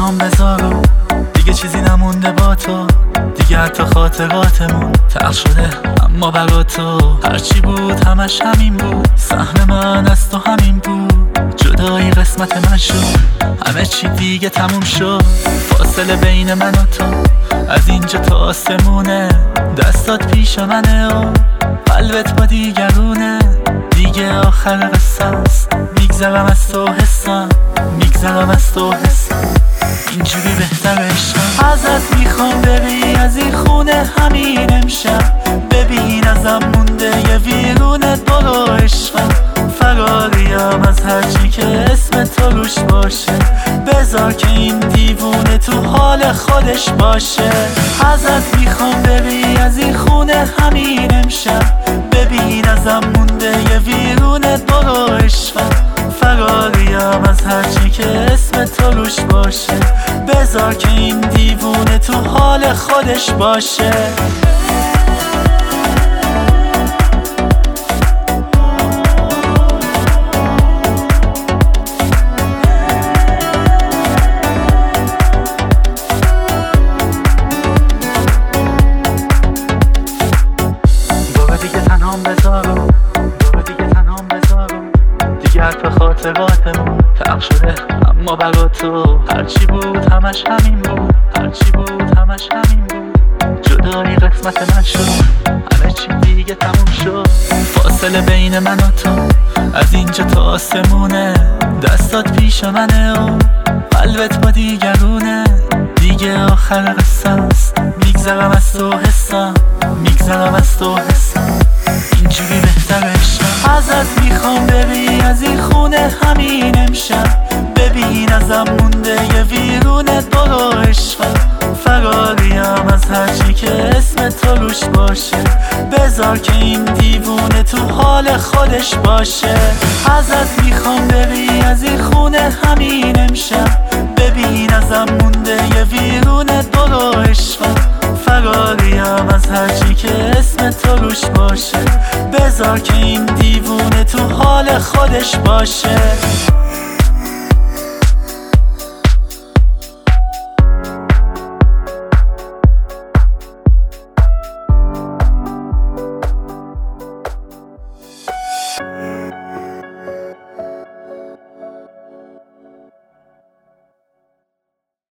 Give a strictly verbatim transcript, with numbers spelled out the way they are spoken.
تنهام بذارم، دیگه چیزی نمونده با تو، دیگه حتی خاطراتمون تلخ شده اما برا تو هرچی بود همش همین بود، سهم من از تو همین بود، جدایی قسمت من شد، همه چی دیگه تموم شد، فاصله بین من و تو از اینجا تا آسمونه، دستات پیش منه و قلبت با دیگرونه، دیگه آخر قصه است، میگذرم از تو حسم، میگذرم از تو حسم، اینجوری بهتر عشقم. ازت میخوام بری از این خونه همین امشب، ببین ازم مونده یه ویرونت، برو عشقم، فراریم از هرچی که اسم تو روش باشه، بذار که این دیوونه تو حال خودش باشه. ازت میخوام بری از این خونه همین امشب، ببین ازم مونده یه ویرونت، برو عشقم، فراریم از هرچی که اسم تو روش باشه، بذار که این دیوونه تو حال خودش باشه. بابا دیگه تنهام بذارم، بابا دیگه تنهام بذارم، دیگه حتی خاطراتمون تلخ شده اما برا تو هرچی بود همش همین بود، هرچی بود همش همین بود، جدایی قسمت من شد، همه چی دیگه تموم شد، فاصله بین من و تو از اینجا تا آسمونه، دستات پیش منه و قلبت با دیگرونه، دیگه آخر قصه است، میگذرم از تو حسم، میگذرم از تو حسم، اینجوری بهتر عشقم. ازت میخوام بری از این خونه همین امشب، ببین ازم مونده یه ویرونت، برو عشقم، فراریم از هرچی که اسم تو روش باشه، بذار که این دیوونه تو حال خودش باشه. ازت میخوام بری از این خونه همین امشب، ببین ازم مونده یه ویرونت، برو عشقم، فراریم از هرچی که اسم تو روش باشه، بذار که این دیوونه تو حال خودش باشه.